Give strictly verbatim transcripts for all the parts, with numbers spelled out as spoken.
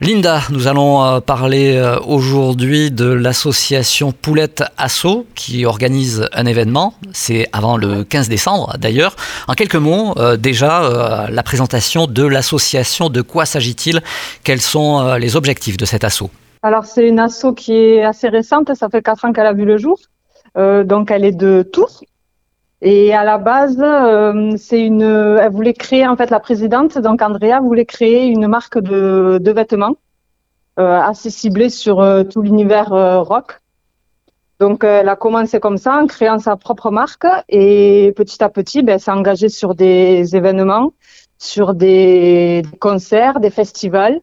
Linda, nous allons parler aujourd'hui de l'association Poulette Asso qui organise un événement. C'est avant le quinze décembre d'ailleurs. En quelques mots, euh, déjà, euh, la présentation de l'association. De quoi s'agit-il? Quels sont euh, les objectifs de cette asso? Alors, c'est une asso qui est assez récente. Ça fait quatre ans qu'elle a vu le jour. Euh, donc, elle est de Tours. Et à la base, euh, c'est une, elle voulait créer, en fait, la présidente, donc Andrea, voulait créer une marque de, de vêtements euh, assez ciblée sur euh, tout l'univers euh, rock. Donc, euh, elle a commencé comme ça, en créant sa propre marque, et petit à petit, ben, elle s'est engagée sur des événements, sur des concerts, des festivals.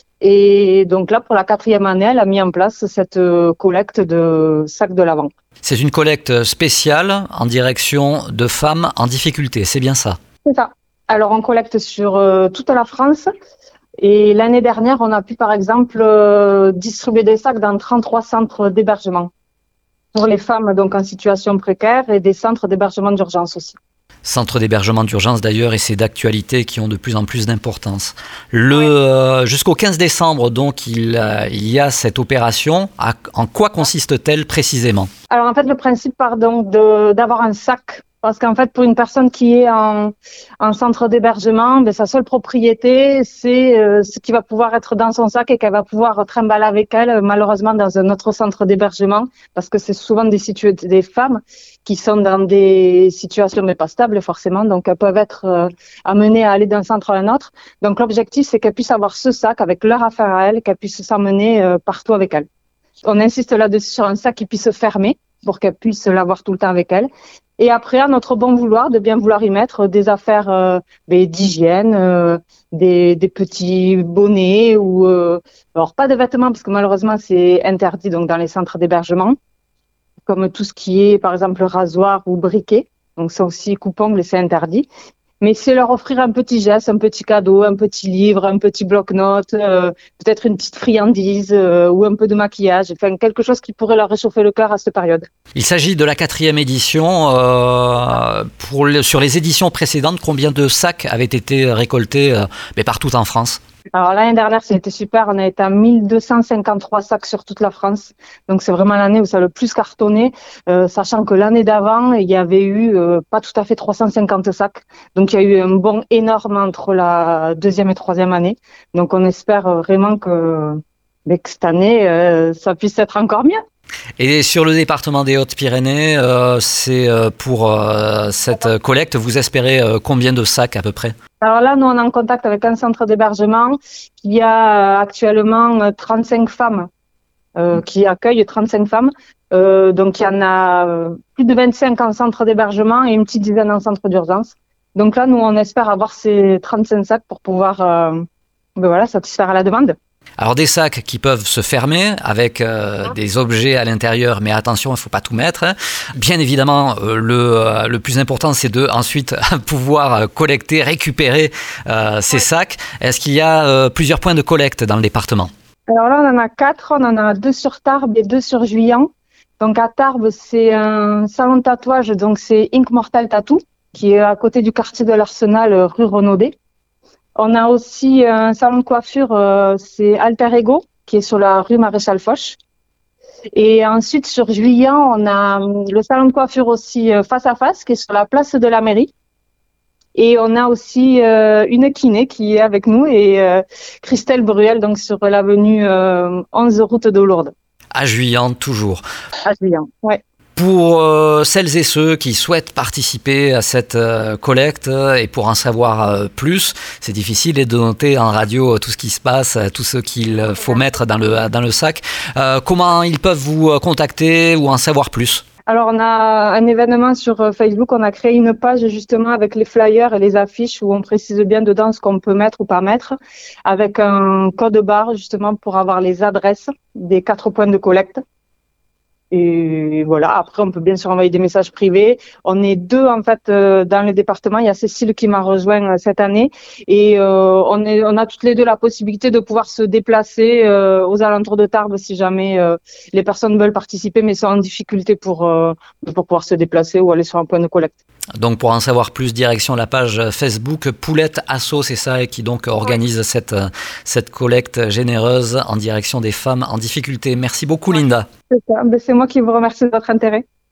Et donc là, pour la quatrième année, elle a mis en place cette euh, collecte de sacs de l'Avent. C'est une collecte spéciale en direction de femmes en difficulté, c'est bien ça? C'est ça. Alors, on collecte sur euh, toute la France. Et l'année dernière, on a pu, par exemple, euh, distribuer des sacs dans trente-trois centres d'hébergement pour les femmes donc en situation précaire et des centres d'hébergement d'urgence aussi. Centres d'hébergement d'urgence d'ailleurs, et c'est d'actualité qui ont de plus en plus d'importance. Le, ouais. euh, jusqu'au quinze décembre, donc, il, euh, il y a cette opération. À, en quoi consiste-t-elle précisément? Alors, en fait, le principe, pardon, de, d'avoir un sac. Parce qu'en fait, pour une personne qui est en, en centre d'hébergement, ben, sa seule propriété, c'est euh, ce qui va pouvoir être dans son sac et qu'elle va pouvoir trimballer avec elle, malheureusement, dans un autre centre d'hébergement. Parce que c'est souvent des, situ- des femmes qui sont dans des situations mais pas stables, forcément. Donc, elles peuvent être euh, amenées à aller d'un centre à un autre. Donc, l'objectif, c'est qu'elles puissent avoir ce sac avec leur affaire à elles, qu'elles puissent s'emmener euh, partout avec elles. On insiste là-dessus sur un sac qui puisse se fermer pour qu'elles puissent l'avoir tout le temps avec elles. Et après, à notre bon vouloir, de bien vouloir y mettre des affaires euh, d'hygiène, euh, des, des petits bonnets ou euh, alors pas de vêtements parce que malheureusement c'est interdit donc dans les centres d'hébergement, comme tout ce qui est par exemple rasoir ou briquet. Donc ça aussi coupe-ongles, c'est interdit. Mais c'est leur offrir un petit geste, un petit cadeau, un petit livre, un petit bloc-notes, euh, peut-être une petite friandise euh, ou un peu de maquillage, enfin quelque chose qui pourrait leur réchauffer le cœur à cette période. Il s'agit de la quatrième édition. Euh, pour le, sur les éditions précédentes, combien de sacs avaient été récoltés euh, mais partout en France? Alors l'année dernière, c'était super. On a été à mille deux cent cinquante-trois sacs sur toute la France. Donc c'est vraiment l'année où ça a le plus cartonné, euh, sachant que l'année d'avant, il y avait eu euh, pas tout à fait trois cent cinquante sacs. Donc il y a eu un bond énorme entre la deuxième et troisième année. Donc on espère vraiment que, que cette année, euh, ça puisse être encore mieux. Et sur le département des Hautes-Pyrénées, euh, c'est pour euh, cette collecte, vous espérez euh, combien de sacs à peu près? Alors là, nous, on est en contact avec un centre d'hébergement qui a actuellement trente-cinq femmes, euh, qui accueille trente-cinq femmes. Euh, donc, il y en a plus de vingt-cinq en centre d'hébergement et une petite dizaine en centre d'urgence. Donc là, nous, on espère avoir ces trente-cinq sacs pour pouvoir euh, ben voilà, satisfaire à la demande. Alors des sacs qui peuvent se fermer avec euh, des objets à l'intérieur, mais attention, il ne faut pas tout mettre. Bien évidemment, euh, le, euh, le plus important, c'est de ensuite pouvoir collecter, récupérer euh, ces sacs. Est-ce qu'il y a euh, plusieurs points de collecte dans le département? Alors là, on en a quatre. On en a deux sur Tarbes et deux sur Juillan. Donc à Tarbes, c'est un salon de tatouage, donc c'est Ink Mortal Tattoo, qui est à côté du quartier de l'Arsenal, rue Renaudet. On a aussi un salon de coiffure, euh, c'est Alter Ego, qui est sur la rue Maréchal Foch. Et ensuite, sur Juillan, on a le salon de coiffure aussi euh, face à face, qui est sur la place de la mairie. Et on a aussi euh, une kiné qui est avec nous, et euh, Christelle Bruel, donc sur l'avenue euh, onze route de Lourdes. À Juillan, toujours. À Juillan, ouais. Pour euh, celles et ceux qui souhaitent participer à cette euh, collecte euh, et pour en savoir euh, plus, c'est difficile de noter en radio tout ce qui se passe, tout ce qu'il faut mettre dans le, dans le sac. Euh, comment ils peuvent vous contacter ou en savoir plus? Alors, on a un événement sur Facebook. On a créé une page justement avec les flyers et les affiches où on précise bien dedans ce qu'on peut mettre ou pas mettre, avec un code barre justement pour avoir les adresses des quatre points de collecte. Et voilà, après, on peut bien sûr envoyer des messages privés. On est deux, en fait, euh, dans le département. Il y a Cécile qui m'a rejoint euh, cette année. Et euh, on, est, on a toutes les deux la possibilité de pouvoir se déplacer euh, aux alentours de Tarbes si jamais euh, les personnes veulent participer, mais sont en difficulté pour, euh, pour pouvoir se déplacer ou aller sur un point de collecte. Donc pour en savoir plus, direction la page Facebook Poulette Asso, c'est ça, et qui donc organise oui. cette, cette collecte généreuse en direction des femmes en difficulté. Merci beaucoup, Linda. C'est ça. C'est moi qui vous remercie de votre intérêt.